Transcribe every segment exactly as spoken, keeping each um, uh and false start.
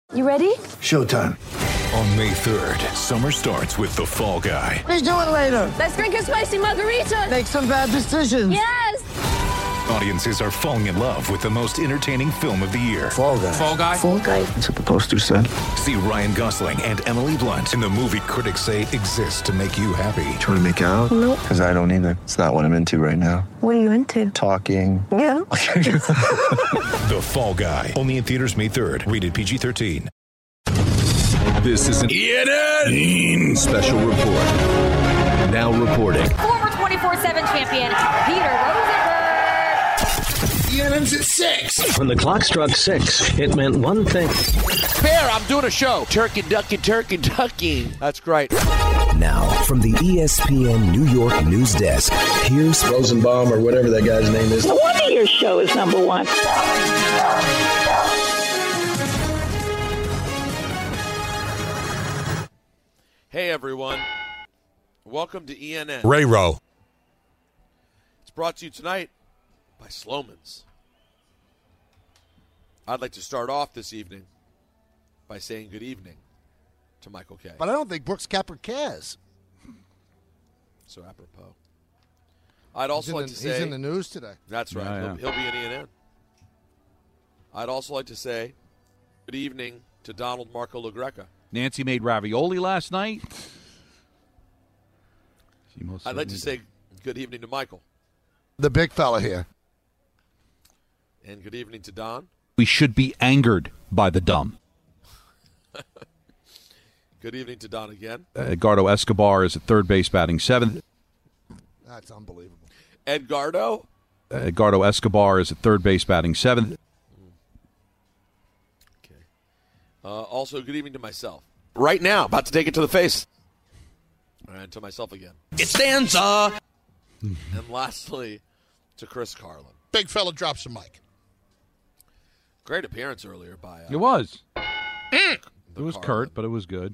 You ready? Showtime. On May third, summer starts with The Fall Guy. Let's do it later. Let's drink a spicy margarita. Make some bad decisions. Yes! Audiences are falling in love with the most entertaining film of the year. Fall Guy. Fall Guy? Fall Guy. That's what the poster said. See Ryan Gosling and Emily Blunt in the movie critics say exists to make you happy. Trying to make it out? Nope. Because I don't either. It's not what I'm into right now. What are you into? Talking. Yeah. The Fall Guy. Only in theaters May third. Rated P G thirteen. This is an E N N special report. Now reporting. Former twenty-four seven champion, Peter Rosenberg. E N N's at six. When the clock struck six, it meant one thing. Bear, I'm doing a show. Turkey, ducky, turkey, ducky. That's great. Now, from the E S P N New York news desk, here's Rosenbaum or whatever that guy's name is. No wonder your show is number one. Hey, everyone. Welcome to E N N. Ray Rowe. It's brought to you tonight by Sloman's. I'd like to start off this evening by saying good evening to Michael Kay. But I don't think Brooks Koepka cares. So apropos. I'd also like the, to say... He's in the news today. That's right. Yeah, he'll, yeah. he'll be in E N N. I'd also like to say good evening to Donald Marco LaGreca. Nancy made ravioli last night. She most I'd like to certainly say good evening to Michael. The big fella here. And good evening to Don. We should be angered by the dumb. Good evening to Don again. Uh, Edgardo Escobar is at third base batting seventh. That's unbelievable. Edgardo? Uh, Edgardo Escobar is at third base batting seventh. Okay. Uh, also, good evening to myself. Right now, about to take it to the face. And to myself again. It stands up. And lastly, to Chris Carlin. Big fella drops the mic. Great appearance earlier by... Uh, It was. It was Carlin. curt, but it was good.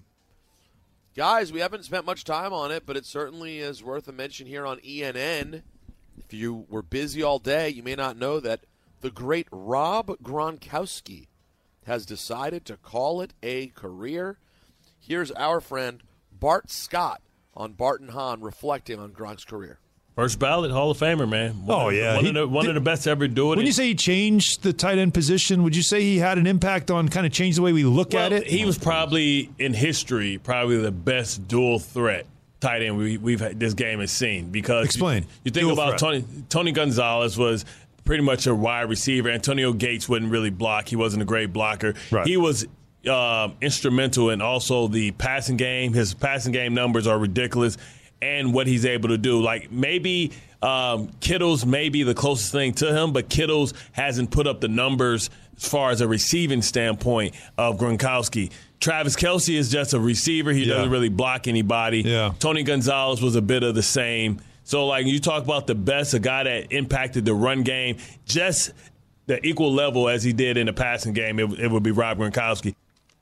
Guys, we haven't spent much time on it, but it certainly is worth a mention here on E N N. If you were busy all day, you may not know that the great Rob Gronkowski has decided to call it a career. Here's our friend Bart Scott on Bart and Hahn reflecting on Gronk's career. First ballot Hall of Famer, man. One oh, of, yeah. One, he, of the, one did, of the best to ever do it. When you say he changed the tight end position, would you say he had an impact on kind of change the way we look well, at it? He was probably, in history, probably the best dual threat tight end we, we've had, this game has seen. Because Explain. You, you think dual about threat. Tony, Tony Gonzalez was pretty much a wide receiver. Antonio Gates wouldn't really block. He wasn't a great blocker. Right. He was um, instrumental in also the passing game. His passing game numbers are ridiculous. And what he's able to do. Like, maybe um, Kittle's may be the closest thing to him, but Kittle's hasn't put up the numbers as far as a receiving standpoint of Gronkowski. Travis Kelce is just a receiver. He Yeah. doesn't really block anybody. Yeah. Tony Gonzalez was a bit of the same. So, like, you talk about the best, a guy that impacted the run game, just the equal level as he did in the passing game, it, it would be Rob Gronkowski.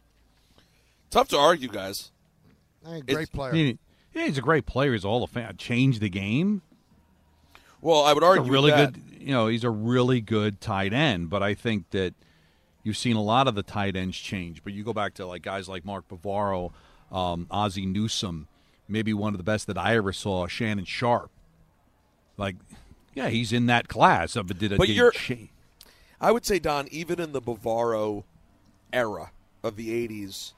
Tough to argue, guys. Hey, great It's- player. He, yeah, he's a great player. He's all a fan. Changed the game. Well, I would He's argue a really with that. good. You know, he's a really good tight end. But I think that you've seen a lot of the tight ends change. But you go back to like guys like Mark Bavaro, um, Ozzie Newsome, maybe one of the best that I ever saw, Shannon Sharp. Like, yeah, he's in that class. But did a But did you're- cha- I would say, Don, even in the Bavaro era of the eighties,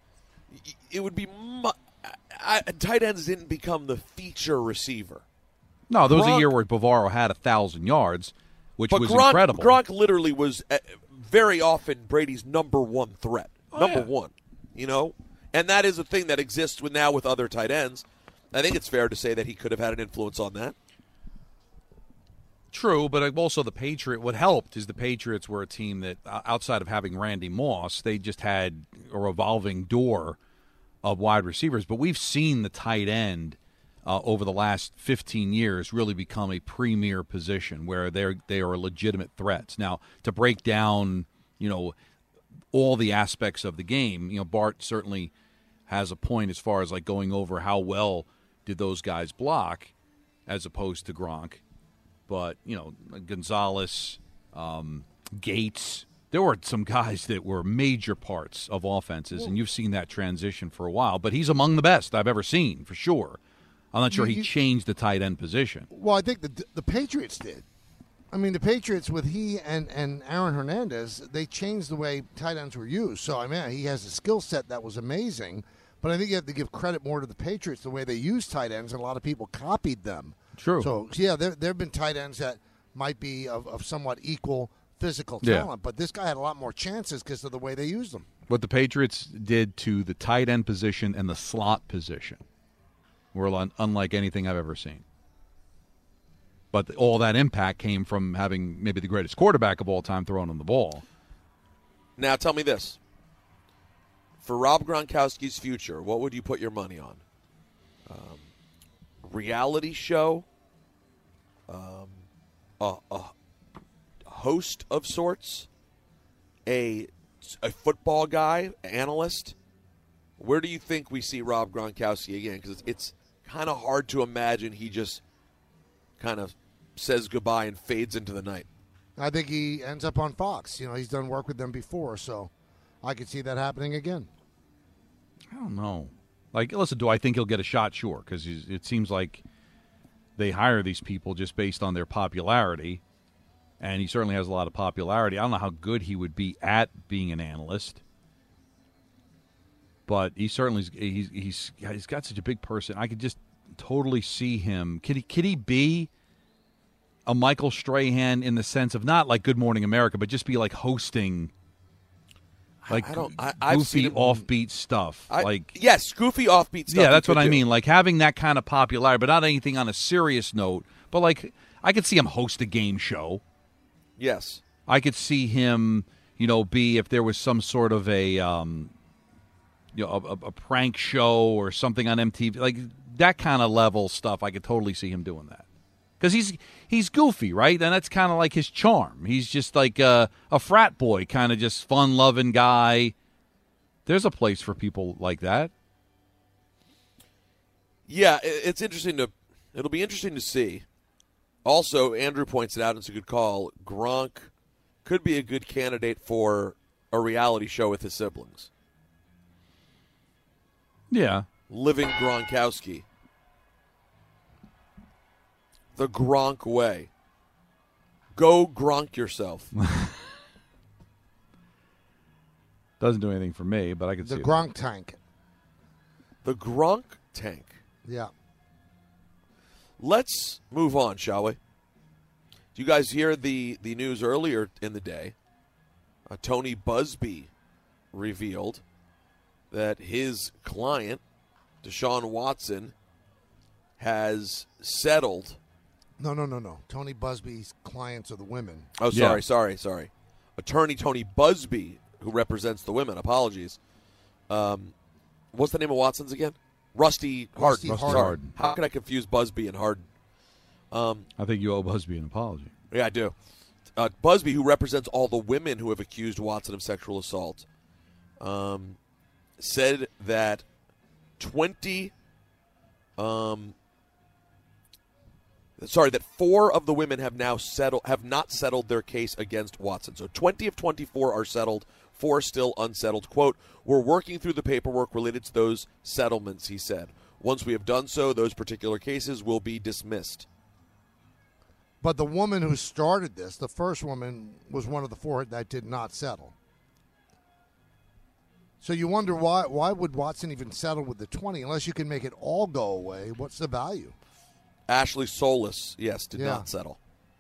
it would be mu- I, tight ends didn't become the feature receiver. No, there was Gronk- a year where Bavaro had a thousand yards, which but was Gronk, incredible. Gronk literally was uh, very often Brady's number one threat, Oh, number yeah. one. You know, and that is a thing that exists with now with other tight ends. I think it's fair to say that he could have had an influence on that. True, but also the Patriot. What helped is the Patriots were a team that, uh, outside of having Randy Moss, they just had a revolving door of wide receivers. But we've seen the tight end uh, over the last fifteen years really become a premier position where they're they are legitimate threats. Now, to break down, you know, all the aspects of the game, you know, Bart certainly has a point as far as like going over how well did those guys block as opposed to Gronk. But, you know, Gonzalez, um, Gates, there were some guys that were major parts of offenses, and you've seen that transition for a while. But he's among the best I've ever seen, for sure. I'm not sure You- he you- changed the tight end position. Well, I think the the Patriots did. I mean, the Patriots with he and, and Aaron Hernandez, they changed the way tight ends were used. So, I mean, he has a skill set that was amazing. But I think you have to give credit more to the Patriots, the way they use tight ends, and a lot of people copied them. True. So, yeah, there, there have been tight ends that might be of, of somewhat equal physical Yeah. talent. But this guy had a lot more chances because of the way they used them. What the Patriots did to the tight end position and the slot position were un- unlike anything I've ever seen. But all that impact came from having maybe the greatest quarterback of all time throwing him the ball. Now, tell me this. For Rob Gronkowski's future, what would you put your money on? Um, reality show? Um, a, a host of sorts? A, a football guy? Analyst? Where do you think we see Rob Gronkowski again? Because it's, it's kind of hard to imagine he just kind of says goodbye and fades into the night. I think he ends up on Fox. You know, he's done work with them before, so I could see that happening again. I don't know. Like, listen, do I think he'll get a shot? Sure, because it seems like they hire these people just based on their popularity, and he certainly has a lot of popularity. I don't know how good he would be at being an analyst, but he certainly he's he's he's got such a big person. I could just totally see him. Could he could he be a Michael Strahan in the sense of not like Good Morning America, but just be like hosting, like I don't. I, I've goofy, seen him, offbeat stuff. I, like yes, goofy, offbeat stuff. yeah, that's he what could I do. mean. Like having that kind of popularity, but not anything on a serious note. But like, I could see him host a game show. Yes, I could see him, you know, be if there was some sort of a, um, you know, a, a prank show or something on M T V, like that kind of level stuff. I could totally see him doing that because he's he's goofy, right? And that's kind of like his charm. He's just like a, a frat boy, kind of just fun-loving guy. There's a place for people like that. Yeah, it- it's interesting to. It'll be interesting to see. Also, Andrew points it out, and it's a good call. Gronk could be a good candidate for a reality show with his siblings. Yeah. Living Gronkowski. The Gronk way. Go Gronk yourself. Doesn't do anything for me, but I could see The it. Gronk tank. The Gronk tank. Yeah. Let's move on, shall we? Do you guys hear the, the news earlier in the day? Uh, Tony Busby revealed that his client, Deshaun Watson, has settled. No, no, no, no. Tony Busby's clients are the women. Oh, sorry, Yeah. sorry, sorry. Attorney Tony Busby, who represents the women. Apologies. Um, what's the name of Watson's again? Rusty Harden. Rusty Sorry. Harden. How could I confuse Busby and Harden? Um, I think you owe Busby an apology. yeah, I do. Uh, Busby, who represents all the women who have accused Watson of sexual assault, um, said that twenty, um, sorry, that four of the women have now settled, have not settled their case against Watson. So twenty of twenty-four are settled, four still unsettled. Quote, "We're working through the paperwork related to those settlements," he said. "Once we have done so, those particular cases will be dismissed." But the woman who started this, the first woman, was one of the four that did not settle. So you wonder why why would Watson even settle with the twenty unless you can make it all go away? What's the value? Ashley Solis, yes, did Yeah. not settle.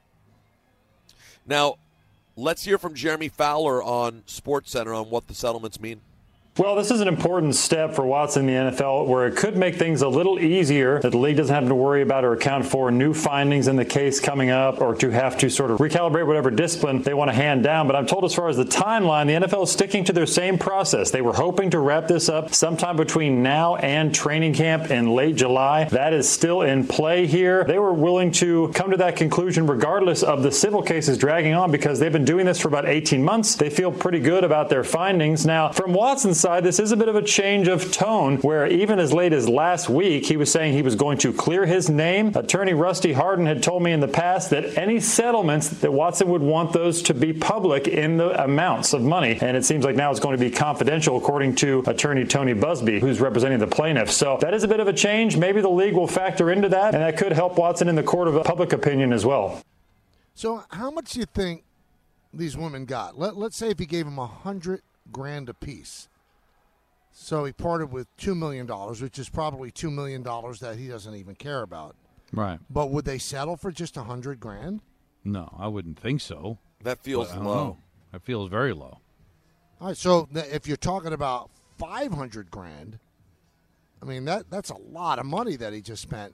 Now, let's hear from Jeremy Fowler on SportsCenter on what the settlements mean. Well, this is an important step for Watson in the N F L where it could make things a little easier that the league doesn't have to worry about or account for new findings in the case coming up or to have to sort of recalibrate whatever discipline they want to hand down. But I'm told as far as the timeline, the N F L is sticking to their same process. They were hoping to wrap this up sometime between now and training camp in late July. That is still in play here. They were willing to come to that conclusion regardless of the civil cases dragging on because they've been doing this for about eighteen months. They feel pretty good about their findings. Now, from Watson's side, side, this is a bit of a change of tone, where even as late as last week, he was saying he was going to clear his name. Attorney Rusty Hardin had told me in the past that any settlements, that Watson would want those to be public in the amounts of money. And it seems like now it's going to be confidential, according to attorney Tony Busby, who's representing the plaintiff. So that is a bit of a change. Maybe the league will factor into that, and that could help Watson in the court of public opinion as well. So how much do you think these women got? Let, let's say if he gave them a hundred grand apiece. So he parted with two million dollars, which is probably two million dollars that he doesn't even care about. Right. But would they settle for just a hundred grand? No, I wouldn't think so. That feels But I don't low. know. That feels very low. All right, so th- if you're talking about five hundred grand, I mean, that that's a lot of money that he just spent.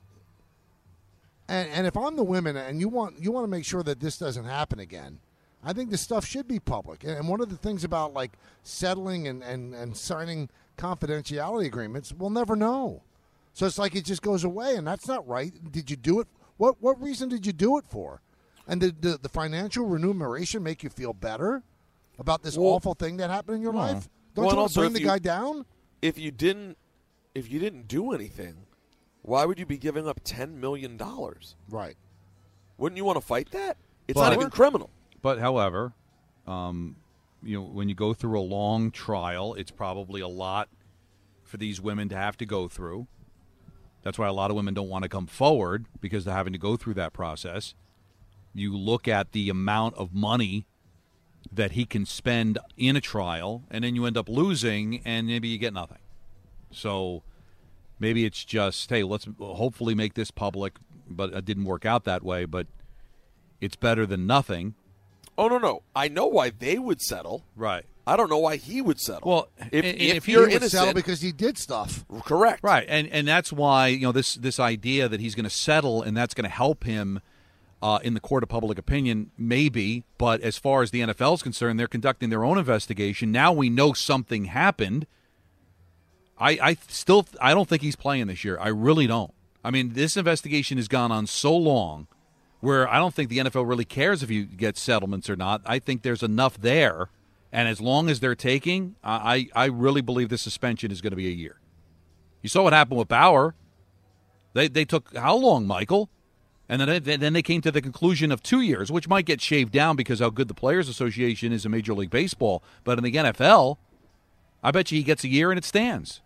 And and if I'm the women and you want you want to make sure that this doesn't happen again, I think this stuff should be public. And one of the things about like settling and, and, and signing confidentiality agreements, we'll never know. So it's like it just goes away, and that's not right. Did you do it? What what reason did you do it for? And did the, the financial remuneration make you feel better about this Well, awful thing that happened in your no. life? Don't Well, and you want also to bring if the you- guy down? If you didn't, if you didn't do anything, why would you be giving up ten million dollars? Right. Wouldn't you want to fight that? It's But- not even criminal. But however, um, you know, when you go through a long trial, it's probably a lot for these women to have to go through. That's why a lot of women don't want to come forward, because they're having to go through that process. You look at the amount of money that he can spend in a trial, and then you end up losing, and maybe you get nothing. So maybe it's just, hey, let's hopefully make this public, but it didn't work out that way, but it's better than nothing. Oh, no, no. I know why they would settle. Right. I don't know why he would settle. Well, if, and- and if, if he you're would innocent, Settle because he did stuff. correct. Right, and and that's why, you know, this this idea that he's going to settle and that's going to help him uh, in the court of public opinion, maybe. But as far as the N F L is concerned, they're conducting their own investigation. Now we know something happened. I I still I don't think he's playing this year. I really don't. I mean, this investigation has gone on so long, where I don't think the N F L really cares if you get settlements or not. I think there's enough there. And as long as they're taking, I, I really believe the suspension is going to be a year. You saw what happened with Bauer. They they took how long, Michael? And then they, then they came to the conclusion of two years, which might get shaved down because how good the Players Association is in Major League Baseball. But in the N F L, I bet you he gets a year and it stands.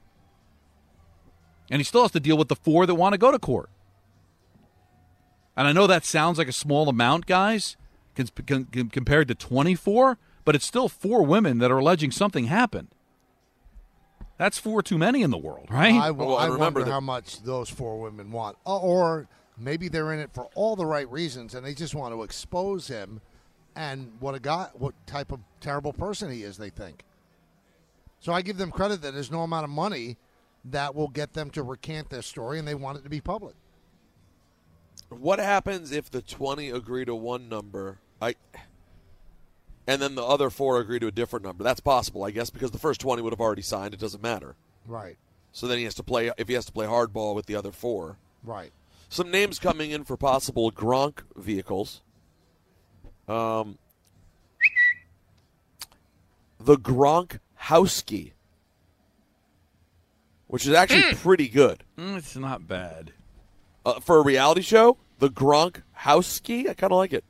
And he still has to deal with the four that want to go to court. And I know that sounds like a small amount, guys, con- con- compared to twenty-four. But it's still four women that are alleging something happened. That's four too many in the world, right? I, Well, I and remember wonder that- how much those four women want. Uh, Or maybe they're in it for all the right reasons, and they just want to expose him and what a guy, what type of terrible person he is, they think. So I give them credit that there's no amount of money that will get them to recant their story, and they want it to be public. What happens if the twenty agree to one number, I, and then the other four agree to a different number? That's possible, I guess, because the first twenty would have already signed. It doesn't matter. Right. So then he has to play, if he has to play hardball with the other four. Right. Some names coming in for possible Gronk vehicles. Um, the Gronkowski, which is actually pretty good. Mm, it's not bad. Uh, for a reality show, the Gronkowski, I kind of like it.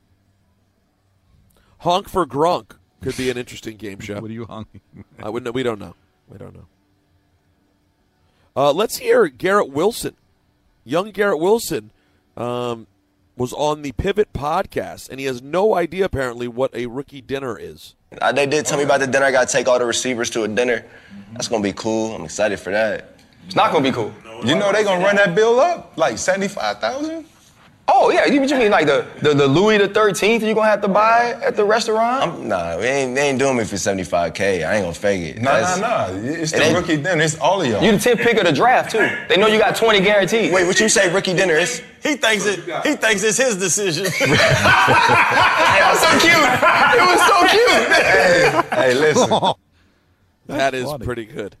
Honk for Gronk could be an interesting game show. What are you honking? I wouldn't know. We don't know. We don't know. Uh, let's hear Garrett Wilson. Young Garrett Wilson um, was on the Pivot podcast, and he has no idea, apparently, what a rookie dinner is. Uh, they did tell me about the dinner. I got to take all the receivers to a dinner. That's going to be cool. I'm excited for that. It's not going to be cool. You know they're going to run that bill up? Like seventy-five thousand? Oh, yeah. You, you mean like the, the, the Louis the thirteenth you're going to have to buy at the restaurant? I'm, nah, they ain't, they ain't doing me for seventy-five K. I ain't going to fake it. Nah, nah, nah. It's the it rookie dinner. It's all of y'all. You the tenth pick of the draft, too. They know you got twenty guaranteed. Wait, what you say rookie dinner is? He thinks it. He thinks it's his decision. It was so cute. It was so cute. hey, hey, listen. That is funny. pretty good.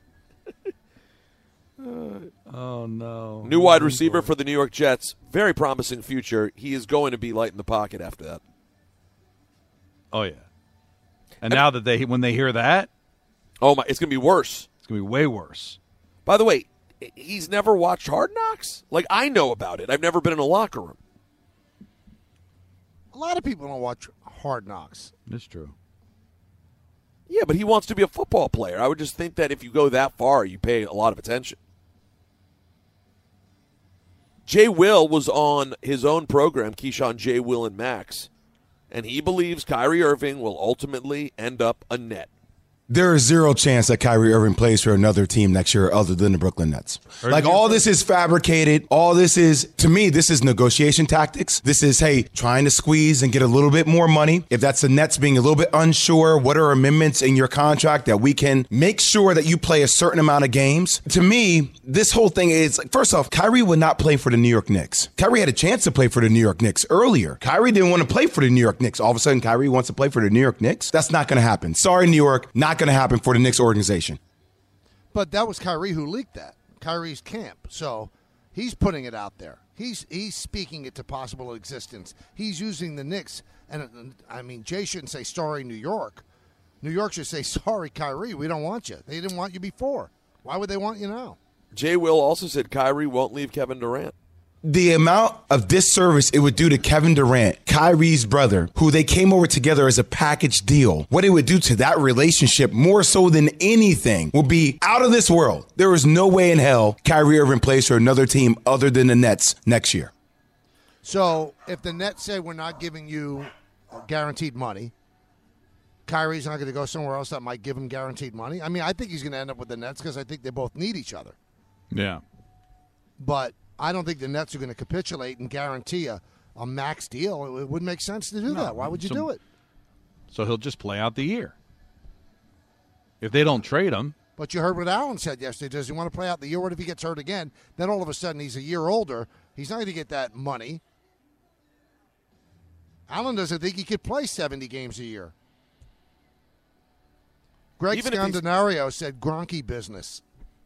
Oh, no. New wide receiver for the New York Jets. Very promising future. He is going to be light in the pocket after that. Oh, yeah. And now that they, when they hear that, Oh, my. It's going to be worse. It's going to be way worse. By the way, he's never watched Hard Knocks? Like, I know about it. I've never been in a locker room. A lot of people don't watch Hard Knocks. That's true. Yeah, but he wants to be a football player. I would just think that if you go that far, you pay a lot of attention. Jay Will was on his own program, Keyshawn, Jay, Will, and Max, and he believes Kyrie Irving will ultimately end up a Net. There is zero chance that Kyrie Irving plays for another team next year other than the Brooklyn Nets. Like, all this is fabricated. All this is, to me, this is negotiation tactics. This is, hey, trying to squeeze and get a little bit more money. If that's the Nets being a little bit unsure, what are amendments in your contract that we can make sure that you play a certain amount of games? To me, this whole thing is, like, first off, Kyrie would not play for the New York Knicks. Kyrie had a chance to play for the New York Knicks earlier. Kyrie didn't want to play for the New York Knicks. All of a sudden, Kyrie wants to play for the New York Knicks. That's not going to happen. Sorry, New York, not going to happen for the Knicks organization. But that was Kyrie who leaked that. Kyrie's camp. So he's putting it out there. He's he's speaking it to possible existence. He's using the Knicks. And, I mean, Jay shouldn't say, sorry, New York. New York should say, sorry, Kyrie, we don't want you. They didn't want you before. Why would they want you now? Jay Will also said Kyrie won't leave Kevin Durant. The amount of disservice it would do to Kevin Durant, Kyrie's brother, who they came over together as a package deal, what it would do to that relationship more so than anything will be out of this world. There is no way in hell Kyrie Irving plays for another team other than the Nets next year. So if the Nets say we're not giving you guaranteed money, Kyrie's not going to go somewhere else that might give him guaranteed money. I mean, I think he's going to end up with the Nets because I think they both need each other. Yeah. But I don't think the Nets are going to capitulate and guarantee a, a max deal. It wouldn't make sense to do No, that. Why would you so, do it? So he'll just play out the year. If they don't trade him. But you heard what Allen said yesterday. Does he want to play out the year? What if he gets hurt again? Then all of a sudden he's a year older. He's not going to get that money. Allen doesn't think he could play seventy games a year. Greg Scandinario said Gronky business.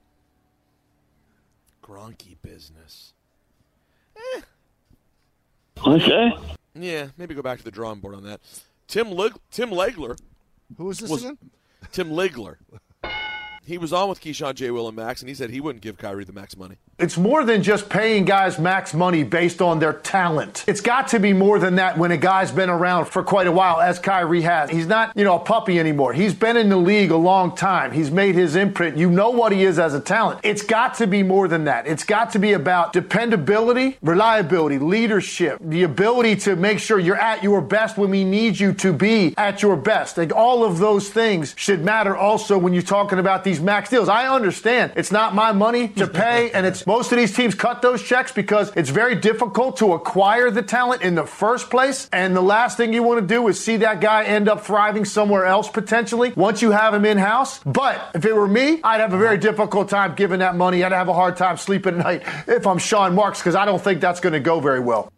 Gronky business. Eh. Okay. Yeah, maybe go back to the drawing board on that. Tim Lig- Tim Legler. Who was this was again? Tim Legler. He was on with Keyshawn, J. Will, and Max, and he said he wouldn't give Kyrie the max money. It's more than just paying guys max money based on their talent. It's got to be more than that when a guy's been around for quite a while, as Kyrie has. He's not, you know, a puppy anymore. He's been in the league a long time. He's made his imprint. You know what he is as a talent. It's got to be more than that. It's got to be about dependability, reliability, leadership, the ability to make sure you're at your best when we need you to be at your best. Like, all of those things should matter also when you're talking about these max deals. I understand it's not my money to pay, and it's most of these teams cut those checks because it's very difficult to acquire the talent in the first place. And the last thing you want to do is see that guy end up thriving somewhere else potentially once you have him in-house. But if it were me, I'd have a very difficult time giving that money. I'd have a hard time sleeping at night if I'm Sean Marks, because I don't think that's going to go very well.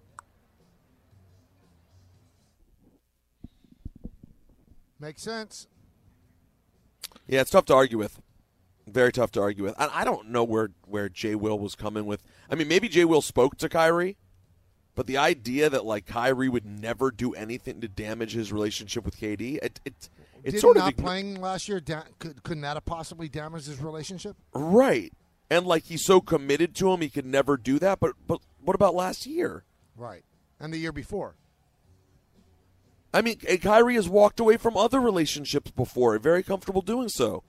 Makes sense. Yeah, it's tough to argue with. Very tough to argue with. I, I don't know where, where Jay Will was coming with. I mean, maybe Jay Will spoke to Kyrie, but the idea that, like, Kyrie would never do anything to damage his relationship with K D, it, it, it's Did sort not of ign- playing last year, da- could, couldn't that have possibly damaged his relationship? Right. And, like, he's so committed to him, he could never do that. But, but what about last year? Right. And the year before. I mean, Kyrie has walked away from other relationships before, very comfortable doing so.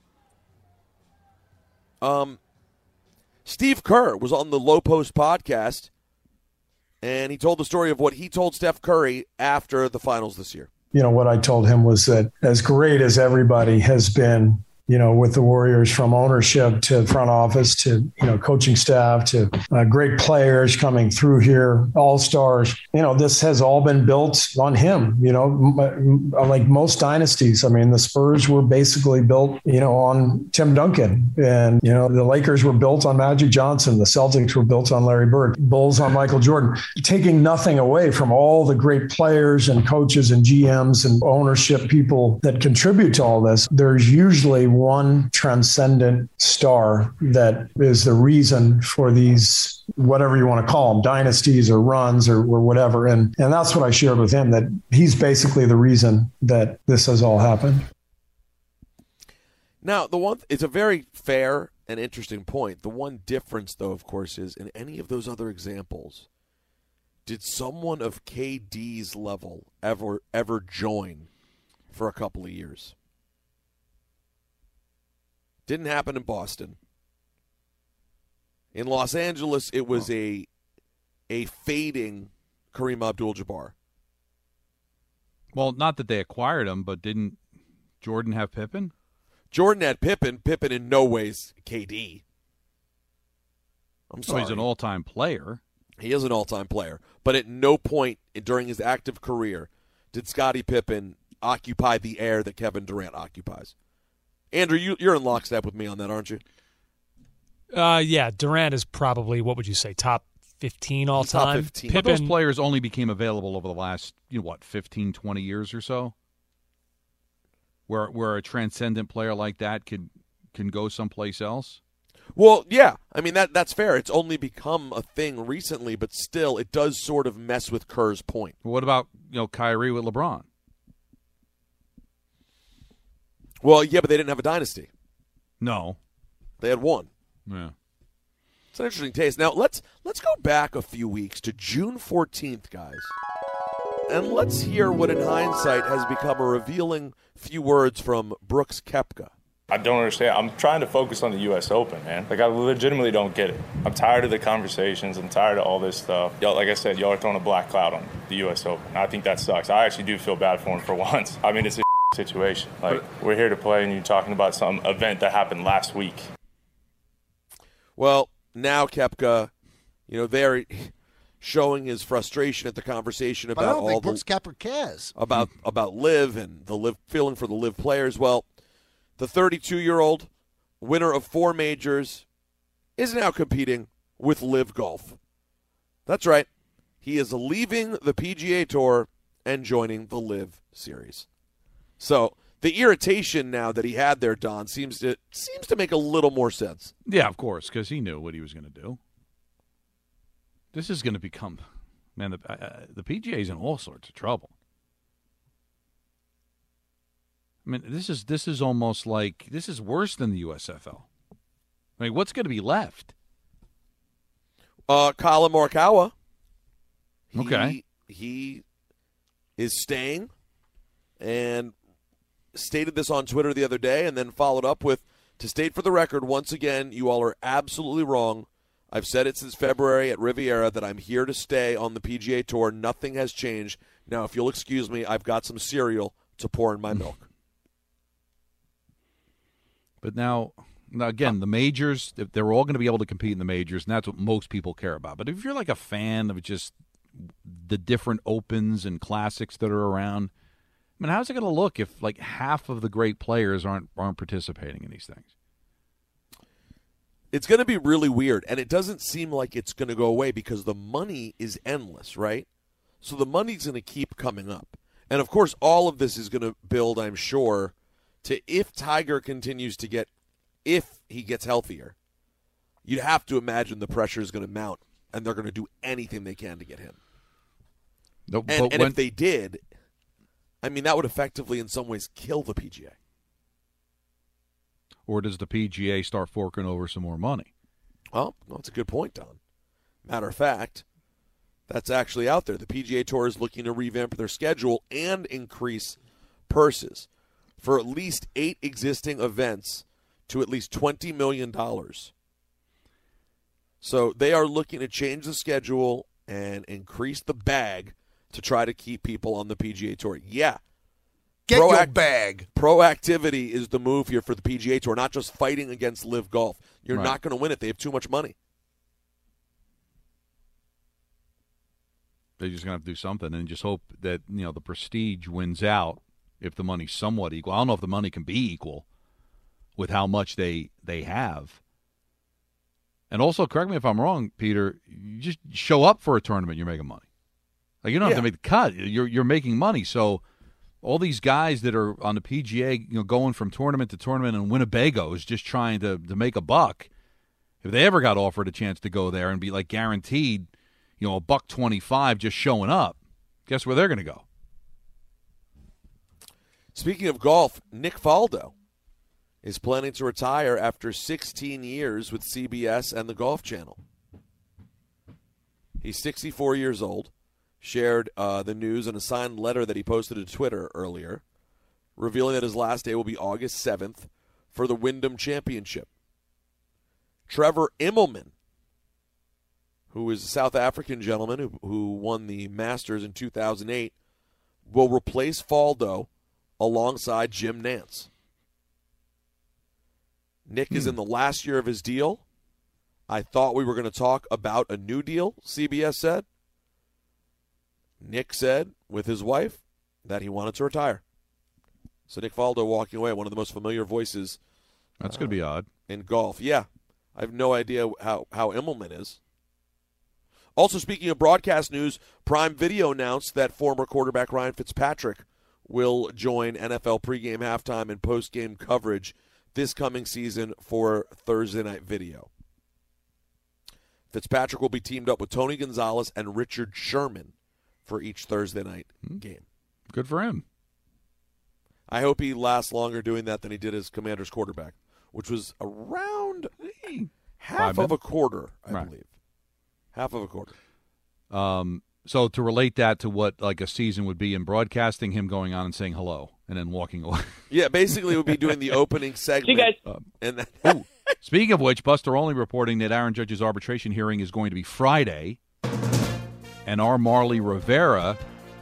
Um, Steve Kerr was on the Low Post podcast, and he told the story of what he told Steph Curry after the finals this year. You know, what I told him was that as great as everybody has been, you know, with the Warriors, from ownership to front office to, you know, coaching staff to uh, great players coming through here, all-stars, you know, this has all been built on him, you know, m- like most dynasties. I mean, the Spurs were basically built, you know, on Tim Duncan, and, you know, the Lakers were built on Magic Johnson. The Celtics were built on Larry Bird, Bulls on Michael Jordan, taking nothing away from all the great players and coaches and G Ms and ownership people that contribute to all this. There's usually one transcendent star that is the reason for these, whatever you want to call them, dynasties or runs or, or whatever. And, and that's what I shared with him, that he's basically the reason that this has all happened. Now, the one th- it's a very fair and interesting point. The one difference, though, of course, is in any of those other examples, did someone of K D's level ever ever join for a couple of years? Didn't happen in Boston. In Los Angeles, it was oh. a a fading Kareem Abdul-Jabbar. Well, not that they acquired him, but didn't Jordan have Pippen? Jordan had Pippen. Pippen in no ways K D. I'm sorry. Oh, he's an all-time player. He is an all-time player. But at no point during his active career did Scottie Pippen occupy the air that Kevin Durant occupies. Andrew, you, you're in lockstep with me on that, aren't you? Uh, yeah, Durant is probably, what would you say, top fifteen all-time? Top fifteen. But those players only became available over the last, you know, what, fifteen, twenty years or so? Where where a transcendent player like that could can go someplace else? Well, yeah. I mean, that that's fair. It's only become a thing recently, but still, it does sort of mess with Kerr's point. What about, you know, Kyrie with LeBron? Well, yeah, but they didn't have a dynasty. No. They had one. Yeah. It's an interesting taste. Now, let's let's go back a few weeks to June fourteenth, guys. And let's hear what, in hindsight, has become a revealing few words from Brooks Koepka. I don't understand. I'm trying to focus on the U S Open, man. Like, I legitimately don't get it. I'm tired of the conversations. I'm tired of all this stuff. Y'all, like I said, y'all are throwing a black cloud on the U S Open. I think that sucks. I actually do feel bad for him for once. I mean, it's a situation. Like, we're here to play, and you're talking about some event that happened last week. Well, now Koepka, you know, they're showing his frustration at the conversation about but I don't all think the Brooks Koepka cares about about Liv and the Liv feeling for the Liv players. Well, the thirty-two-year-old winner of four majors is now competing with Liv Golf. That's right. He is leaving the P G A Tour and joining the Liv Series. So the irritation now that he had there, Don, seems to seems to make a little more sense. Yeah, of course, because he knew what he was going to do. This is going to become, man, the, uh, the P G A is in all sorts of trouble. I mean, this is this is almost like, this is worse than the U S F L. I mean, what's going to be left? Uh, Colin Morikawa. He, okay. He is staying and stated this on Twitter the other day and then followed up with, to state for the record, once again, you all are absolutely wrong. I've said it since February at Riviera that I'm here to stay on the P G A Tour. Nothing has changed. Now, if you'll excuse me, I've got some cereal to pour in my milk. But now, now again, the majors, they're all going to be able to compete in the majors, and that's what most people care about. But if you're like a fan of just the different opens and classics that are around, I mean, how's it going to look if like half of the great players aren't aren't participating in these things? It's going to be really weird, and it doesn't seem like it's going to go away because the money is endless, right? So the money's going to keep coming up. And, of course, all of this is going to build, I'm sure, to if Tiger continues to get, if he gets healthier, you'd have to imagine the pressure is going to mount, and they're going to do anything they can to get him. No, and and when, if they did, I mean, that would effectively, in some ways, kill the P G A. Or does the P G A start forking over some more money? Well, that's a good point, Don. Matter of fact, that's actually out there. The P G A Tour is looking to revamp their schedule and increase purses for at least eight existing events to at least twenty million dollars. So they are looking to change the schedule and increase the bag to try to keep people on the P G A Tour. Yeah. Get Proact- your bag. Proactivity is the move here for the P G A Tour, not just fighting against Liv Golf. You're right. not going to win it. They have too much money. They're just going to have to do something and just hope that, you know, the prestige wins out if the money's somewhat equal. I don't know if the money can be equal with how much they, they have. And also, correct me if I'm wrong, Peter, you just show up for a tournament, you're making money. Like, you don't yeah. have to make the cut. You're you're making money. So all these guys that are on the P G A, you know, going from tournament to tournament and Winnebago's just trying to, to make a buck, if they ever got offered a chance to go there and be like guaranteed, you know, a buck twenty-five just showing up, guess where they're going to go? Speaking of golf, Nick Faldo is planning to retire after sixteen years with C B S and the Golf Channel. He's sixty-four years old, shared uh, the news in a signed letter that he posted to Twitter earlier, revealing that his last day will be August seventh for the Wyndham Championship. Trevor Immelman, who is a South African gentleman who, who won the Masters in two thousand eight, will replace Faldo alongside Jim Nantz. Nick hmm. is in the last year of his deal. I thought we were going to talk about a new deal, C B S said. Nick said, with his wife, that he wanted to retire. So Nick Faldo walking away, one of the most familiar voices. That's uh, going to be odd. In golf. Yeah. I have no idea how, how Immelman is. Also, speaking of broadcast news, Prime Video announced that former quarterback Ryan Fitzpatrick will join N F L pregame, halftime, and postgame coverage this coming season for Thursday Night Video. Fitzpatrick will be teamed up with Tony Gonzalez and Richard Sherman for each Thursday night mm-hmm. game. Good for him. I hope he lasts longer doing that than he did as Commanders quarterback, which was around half of a quarter, I right. believe. Half of a quarter. Um, so to relate that to what like a season would be in broadcasting, him going on and saying hello and then walking away. Yeah, basically it would be doing the opening segment. See you guys. Uh, and then, ooh, speaking of which, Buster Olney reporting that Aaron Judge's arbitration hearing is going to be Friday, and R. Marley Rivera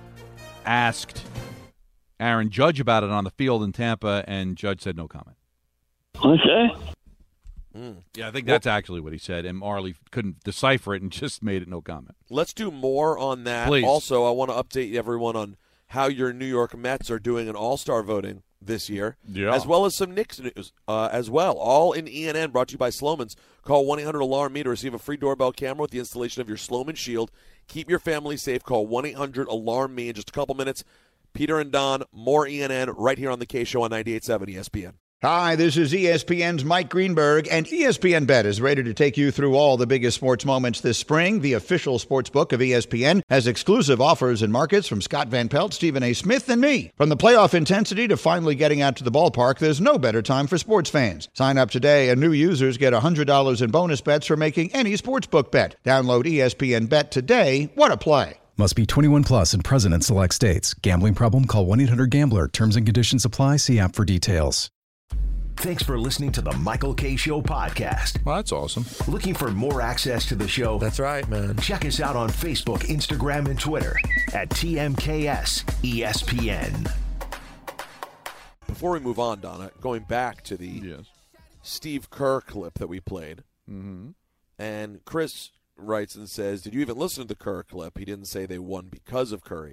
asked Aaron Judge about it on the field in Tampa, and Judge said no comment. What's that? Mm. Yeah, I think that's well, actually what he said, and Marley couldn't decipher it and just made it no comment. Let's do more on that. Please. Also, I want to update everyone on how your New York Mets are doing in All-Star voting this year, yeah. as well as some Knicks news uh, as well. All in E N N, brought to you by Slomin's. Call one eight hundred alarm me to receive a free doorbell camera with the installation of your Slomin Shield. Keep your family safe. Call one eight hundred alarm me in just a couple minutes. Peter and Don, more E N N right here on the K Show on ninety-eight point seven E S P N. Hi, this is E S P N's Mike Greenberg, and E S P N Bet is ready to take you through all the biggest sports moments this spring. The official sports book of E S P N has exclusive offers and markets from Scott Van Pelt, Stephen A. Smith, and me. From the playoff intensity to finally getting out to the ballpark, there's no better time for sports fans. Sign up today, and new users get one hundred dollars in bonus bets for making any sportsbook bet. Download E S P N Bet today. What a play. Must be twenty-one plus and present in select states. Gambling problem? Call one eight hundred gambler. Terms and conditions apply. See app for details. Thanks for listening to the Michael K. Show podcast. Well, that's awesome. Looking for more access to the show? That's right, man. Check us out on Facebook, Instagram, and Twitter at T M K S E S P N. Before we move on, Donna, going back to the yes. Steve Kerr clip that we played, mm-hmm. and Chris writes and says, did you even listen to the Kerr clip? He didn't say they won because of Curry.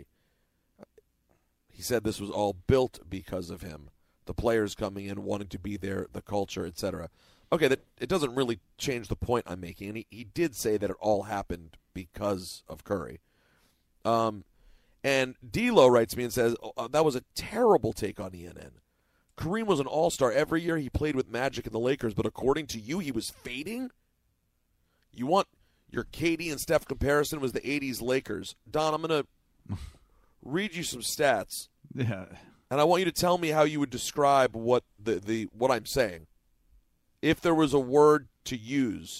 He said this was all built because of him. The players coming in, wanting to be there, the culture, et cetera. Okay, that it doesn't really change the point I'm making. And he, he did say that it all happened because of Curry. Um, and D'Lo writes me and says, oh, that was a terrible take on E N N. Kareem was an all-star every year he played with Magic and the Lakers, but according to you, he was fading? You want your K D and Steph comparison was the eighties Lakers. Don, I'm going to read you some stats. Yeah. And I want you to tell me how you would describe what the, the what I'm saying. If there was a word to use,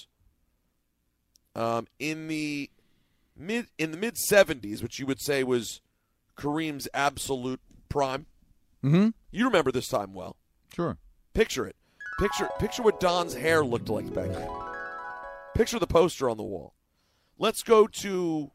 um, in the mid in the mid seventies, which you would say was Kareem's absolute prime. Mm-hmm. You remember this time well. Sure. Picture it. Picture picture what Don's hair looked like back then. Picture the poster on the wall. Let's go to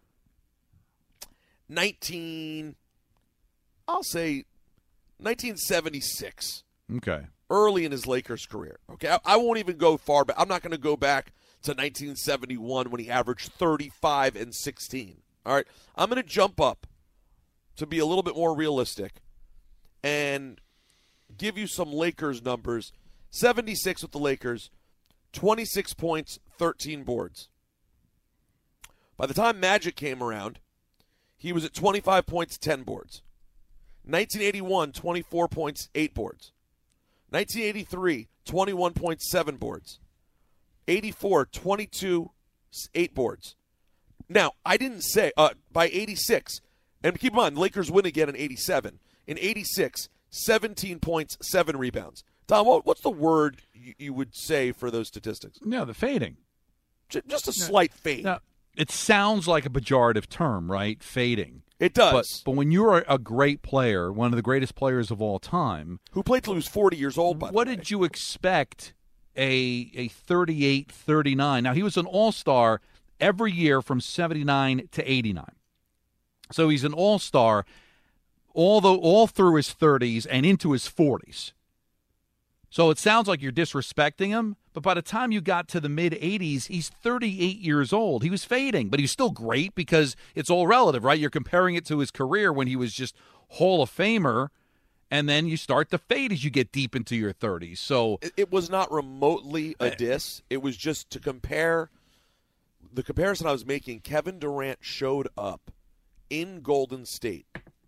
nineteen. I'll say. nineteen seventy-six. Okay. Early in his Lakers career. Okay, I, I won't even go far back. I'm not going to go back to nineteen seventy-one when he averaged thirty-five and sixteen. All right, I'm going to jump up to be a little bit more realistic and give you some Lakers numbers. seventy-six with the Lakers, twenty-six points, thirteen boards. By the time Magic came around, he was at twenty-five points, ten boards. nineteen eighty-one, twenty-four points, eight boards. nineteen eighty-three, twenty-one point seven boards. eighty-four, twenty-two, eight boards. Now, I didn't say, uh, by eighty-six, and keep in mind, Lakers win again in eighty-seven. In eighty-six, seventeen points, seven rebounds. Tom, what, what's the word you, you would say for those statistics? No, the fading. J- just a slight fade. Now, it sounds like a pejorative term, right? Fading. It does. But, but when you're a great player, one of the greatest players of all time, who played till he was forty years old, by the what way. did you expect a a thirty-eight, thirty-nine? Now, he was an all-star every year from seventy-nine to eighty-nine. So he's an all-star all the all through his thirties and into his forties. So it sounds like you're disrespecting him, but by the time you got to the mid-eighties, he's thirty-eight years old. He was fading, but he's still great because it's all relative, right? You're comparing it to his career when he was just Hall of Famer, and then you start to fade as you get deep into your thirties. So It, it was not remotely a diss. It was just to compare. The comparison I was making, Kevin Durant showed up in Golden State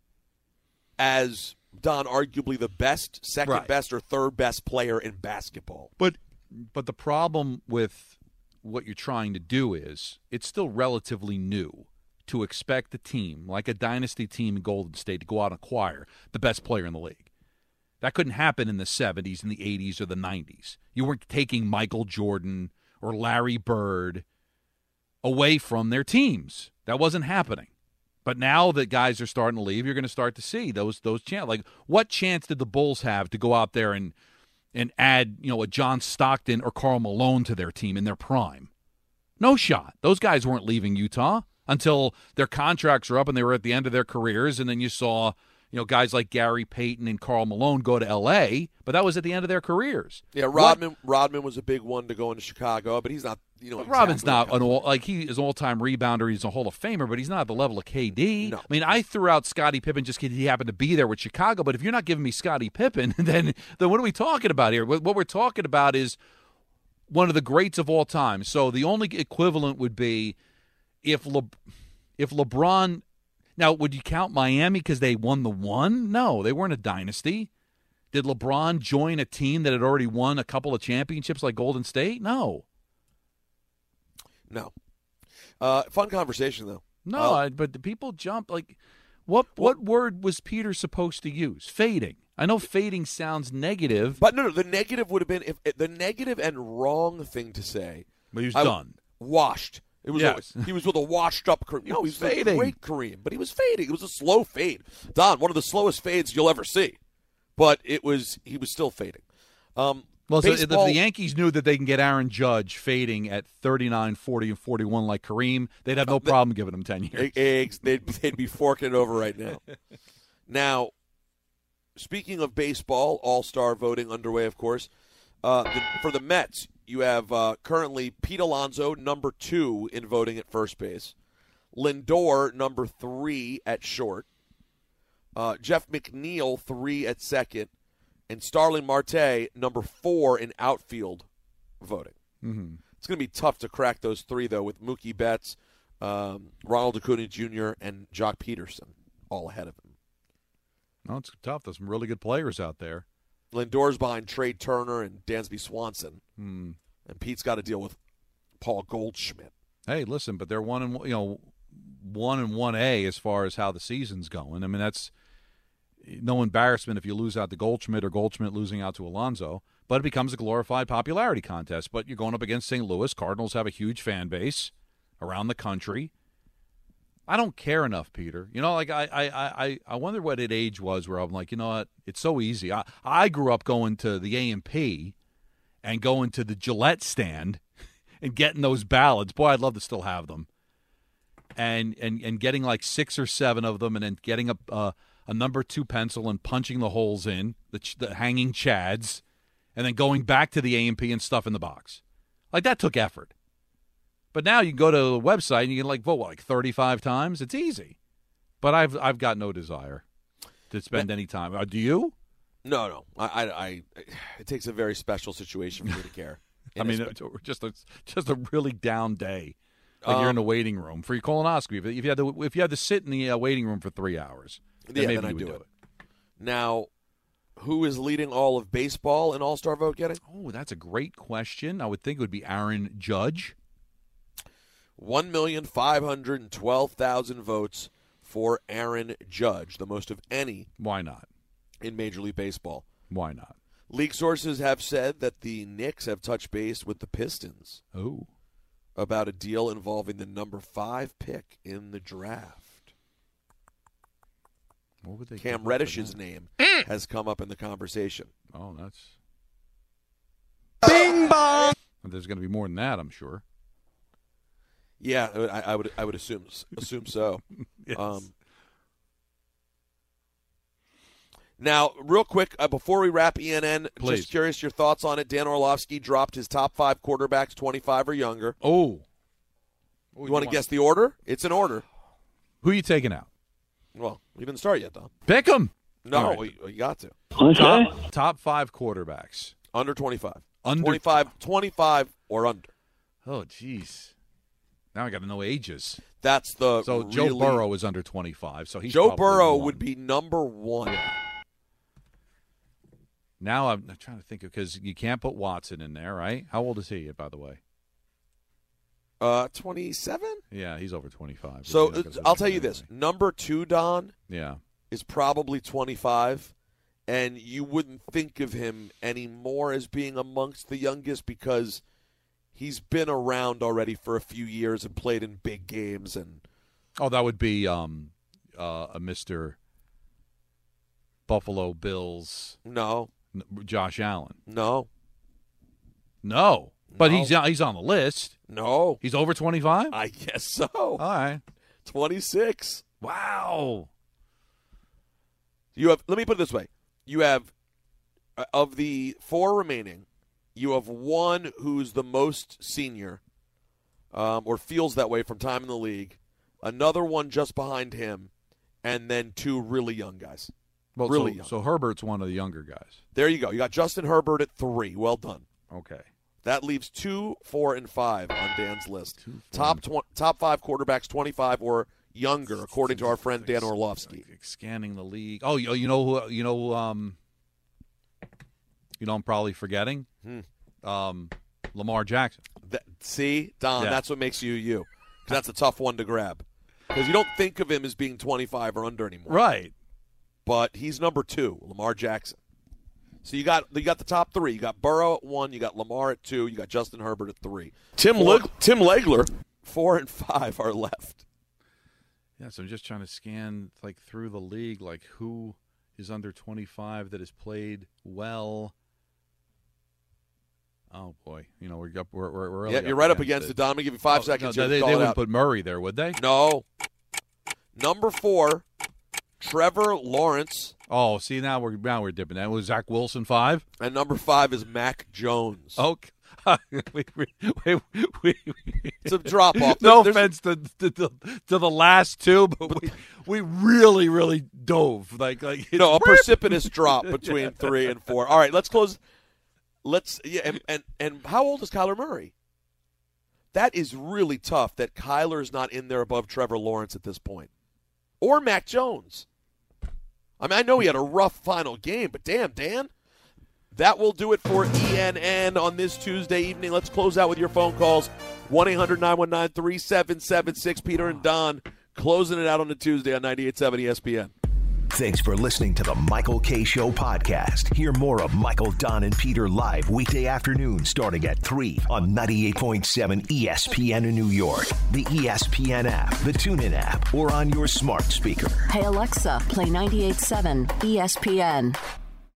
as Don, arguably the best, second Right. best, or third best player in basketball. But but the problem with what you're trying to do is it's still relatively new to expect a team like a dynasty team in Golden State to go out and acquire the best player in the league. That couldn't happen in the seventies and the eighties or the nineties. You weren't taking Michael Jordan or Larry Bird away from their teams. That wasn't happening. But now that guys are starting to leave, you're going to start to see those those chance. Like, what chance did the Bulls have to go out there and and add, you know, a John Stockton or Karl Malone to their team in their prime? No shot. Those guys weren't leaving Utah until their contracts were up and they were at the end of their careers. And then you saw, you know, guys like Gary Payton and Karl Malone go to L A, but that was at the end of their careers. Yeah, Rodman what? Rodman was a big one to go into Chicago, but he's not, you know. But exactly Rodman's not an all, like he is an all-time rebounder. He's a Hall of Famer, but he's not at the level of K D. No. I mean, I threw out Scottie Pippen just because he happened to be there with Chicago, but if you're not giving me Scottie Pippen, then then what are we talking about here? What, what we're talking about is one of the greats of all time. So the only equivalent would be if Le, if LeBron. Now, would you count Miami because they won the one? No, they weren't a dynasty. Did LeBron join a team that had already won a couple of championships like Golden State? No. No. Uh, fun conversation, though. No, uh, I, but the people jump. Like, what what word was Peter supposed to use? Fading. I know fading sounds negative. But no, no, the negative would have been if the negative and wrong thing to say. But he was I, done. Washed. It was yes. a, he was with a washed-up Kareem. No, he was fading. a great Kareem, but he was fading. It was a slow fade. Don, one of the slowest fades you'll ever see. But it was he was still fading. Um, well, so if baseball, the Yankees knew that they can get Aaron Judge fading at thirty-nine, forty, and forty-one like Kareem, they'd have no problem giving him ten years. Eggs, they'd, they'd be forking it over right now. Now, speaking of baseball, all-star voting underway, of course. Uh, the, for the Mets, you have uh, currently Pete Alonso, number two in voting at first base. Lindor, number three at short. Uh, Jeff McNeil, three at second. And Starling Marte, number four in outfield voting. Mm-hmm. It's going to be tough to crack those three, though, with Mookie Betts, um, Ronald Acuna Junior, and Jock Peterson all ahead of him. No, it's tough. There's some really good players out there. Lindor's behind Trey Turner and Dansby Swanson. Hmm. And Pete's got to deal with Paul Goldschmidt. Hey, listen, but they're one and you know one and one A as far as how the season's going. I mean, that's no embarrassment if you lose out to Goldschmidt or Goldschmidt losing out to Alonso, but it becomes a glorified popularity contest. But you're going up against Saint Louis. Cardinals have a huge fan base around the country. I don't care enough, Peter. You know, like I, I, I, I wonder what at age was where I'm like, you know what, it's so easy. I, I grew up going to the A M P and going to the Gillette stand and getting those ballads. Boy, I'd love to still have them. And and and getting like six or seven of them, and then getting a uh, a number two pencil and punching the holes in the, ch- the hanging chads, and then going back to the A M P and stuff in the box. Like that took effort. But now you can go to the website and you can like vote what, like thirty-five times. It's easy. But I've I've got no desire to spend any time. Uh, do you? No, no. I, I, I, it takes a very special situation for me to care. I mean, it's just a, just a really down day. Like um, you're in the waiting room for your colonoscopy. If you had to, if you had to sit in the uh, waiting room for three hours, then yeah, maybe then you I would do do it. it. Now, who is leading all of baseball in All-Star vote getting? Oh, that's a great question. I would think it would be Aaron Judge. One million five hundred and twelve thousand votes for Aaron Judge, the most of any. Why not? In Major League Baseball. Why not? League sources have said that the Knicks have touched base with the Pistons. Oh. About a deal involving the number five pick in the draft. What would they Cam give up for Reddish's that? name has come up in the conversation. Oh, that's. Bing bong. There's going to be more than that, I'm sure. Yeah, I, I would. I would assume assume so. Yes. Um, now, real quick, uh, before we wrap E N N, Please. just curious your thoughts on it. Dan Orlovsky dropped his top five quarterbacks, twenty-five or younger. Oh. You want to guess the order? It's an order. Who are you taking out? Well, we didn't start yet, Don. Pick them. No, you, you got to. Top, top five quarterbacks. Under twenty-five. Under twenty-five, twenty-five or under. Oh, jeez. Now I got to know ages. That's the So really, Joe Burrow is under twenty-five. So he's Joe probably Burrow one. would be number one. Now I'm trying to think of because you can't put Watson in there, right? How old is he, by the way? Uh, twenty-seven? Yeah, he's over twenty-five. So He's not gonna uh, I'll put tell him you in this: number two, Don, Yeah. is probably twenty-five, and you wouldn't think of him anymore as being amongst the youngest because he's been around already for a few years and played in big games. And Oh, that would be um, uh, a Mister Buffalo Bills. No. N- Josh Allen. No. No. But No. he's he's on the list. No. He's over twenty-five? I guess so. All right. twenty-six. Wow. You have. Let me put it this way: you have uh, of the four remaining, you have one who's the most senior, um, or feels that way from time in the league. Another one just behind him, and then two really young guys. Well, really so, young. so Herbert's one of the younger guys. There you go. You got Justin Herbert at three. Well done. Okay. That leaves two, four, and five on Dan's list. Top tw- top five quarterbacks, twenty-five or younger, according to our friend Dan Orlovsky. Like scanning the league. Oh, you, you know who? You know, um, you know, I'm probably forgetting. Hmm. Um, Lamar Jackson. That, see, Don, Yeah. that's what makes you you. 'Cause that's a tough one to grab. Because you don't think of him as being twenty-five or under anymore. Right. But he's number two, Lamar Jackson. So you got you got the top three. You got Burrow at one. You got Lamar at two. You got Justin Herbert at three. Tim Four. Leg- Tim Legler, four and five are left. Yeah, so I'm just trying to scan like through the league, like who is under twenty-five that has played well. Oh boy, you know we're up, we're we're, we're really Yeah, you're right up against it, Don. I'm gonna give you five Oh, seconds. no, here they to they call it wouldn't out. put Murray there, would they? No. Number four, Trevor Lawrence. Oh, see now we're now we're dipping. That was Zach Wilson five, and number five is Mac Jones. Okay. we, we, we, we, It's a drop off. No There's- offense to, to, to to the last two, but we we really really dove like like No, a whoop. precipitous drop between three and four. All right, let's close. Let's yeah, and, and and how old is Kyler Murray? That is really tough. That Kyler's not in there above Trevor Lawrence at this point, or Mac Jones. I mean, I know he had a rough final game, but damn, Dan. That will do it for E N N on this Tuesday evening. Let's close out with your phone calls. one eight hundred nine one nine three seven seven six. Peter and Don closing it out on a Tuesday on ninety-eight point seven E S P N. Thanks for listening to the Michael K. Show podcast. Hear more of Michael, Don, and Peter live weekday afternoon starting at three on ninety-eight point seven E S P N in New York, the E S P N app, the TuneIn app, or on your smart speaker. Hey, Alexa, play ninety-eight point seven E S P N.